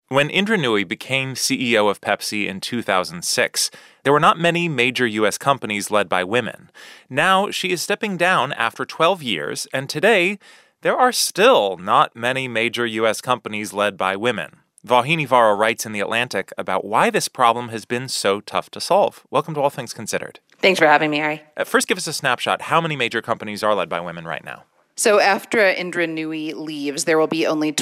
When Indra Nooyi became CEO of Pepsi in 2006, there were not many major U.S. companies led by women. Now she is stepping down after 12 years, and today there are still not many major U.S. companies led by women. Vauhini Vara writes in The Atlantic about why this problem has been so tough to solve. Welcome to All Things Considered. Thanks for having me, Ari. First, give us a snapshot. How many major companies are led by women right now? So after Indra Nooyi leaves, there will be only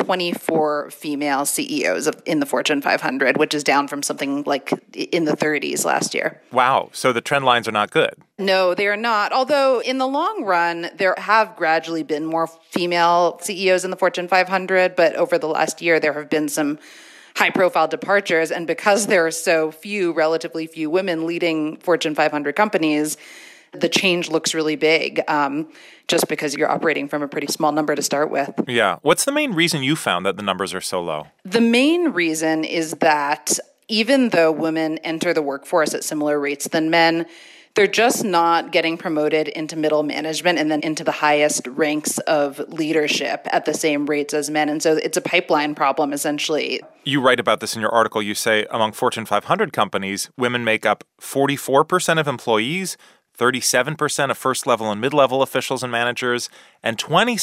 24 female CEOs in the Fortune 500, which is down from something like in the 30s last year. Wow. So the trend lines are not good. No, they are not. Although in the long run, there have gradually been more female CEOs in the Fortune 500, but over the last year, there have been some high-profile departures. And because there are so few, relatively few women leading Fortune 500 companies, the change looks really big, just because you're operating from a pretty small number to start with. Yeah. What's the main reason you found that the numbers are so low? The main reason is that even though women enter the workforce at similar rates than men, they're just not getting promoted into middle management and then into the highest ranks of leadership at the same rates as men. And so it's a pipeline problem, essentially. You write about this in your article. You say among Fortune 500 companies, women make up 44% of employees, 37% of first-level and mid-level officials and managers, and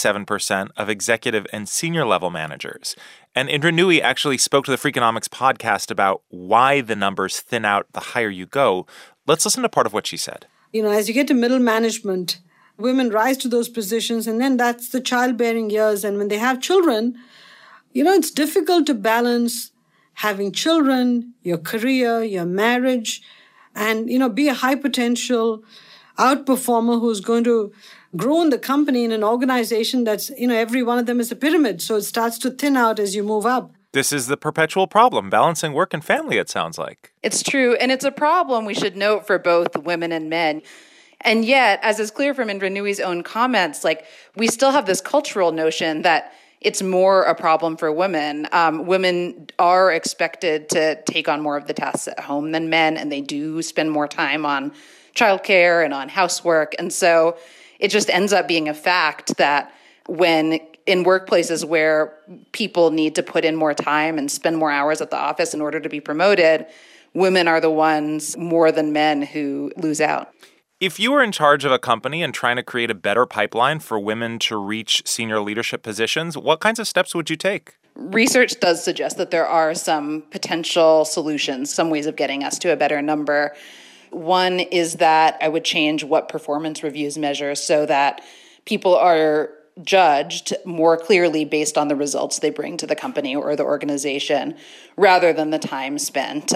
27% of executive and senior-level managers. And Indra Nooyi actually spoke to the Freakonomics podcast about why the numbers thin out the higher you go. Let's listen to part of what she said. As you get to middle management, women rise to those positions, and then that's the childbearing years. And when they have children, it's difficult to balance having children, your career, your marriage, and, be a high potential outperformer who's going to grow in the company in an organization that's, every one of them is a pyramid. So it starts to thin out as you move up. This is the perpetual problem, balancing work and family, it sounds like. It's true. And it's a problem, we should note, for both women and men. And yet, as is clear from Indra Nooyi's own comments, we still have this cultural notion that it's more a problem for women. Women are expected to take on more of the tasks at home than men, and they do spend more time on childcare and on housework. And so it just ends up being a fact that when in workplaces where people need to put in more time and spend more hours at the office in order to be promoted, women are the ones more than men who lose out. If you were in charge of a company and trying to create a better pipeline for women to reach senior leadership positions, what kinds of steps would you take? Research does suggest that there are some potential solutions, some ways of getting us to a better number. One is that I would change what performance reviews measure so that people are judged more clearly based on the results they bring to the company or the organization rather than the time spent.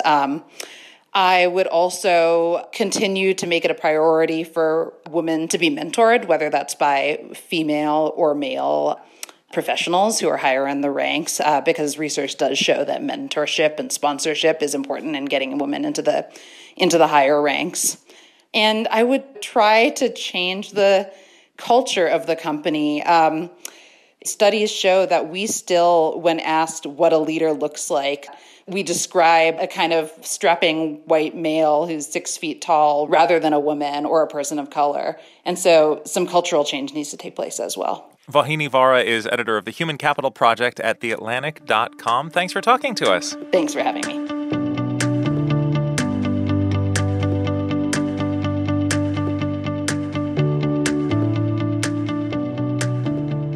I would also continue to make it a priority for women to be mentored, whether that's by female or male professionals who are higher in the ranks, because research does show that mentorship and sponsorship is important in getting women into the higher ranks. And I would try to change the culture of the company. Studies show that we still, when asked what a leader looks like, we describe a kind of strapping white male who's 6 feet tall rather than a woman or a person of color. And so some cultural change needs to take place as well. Vauhini Vara is editor of the Human Capital Project at theatlantic.com. Thanks for talking to us. Thanks for having me.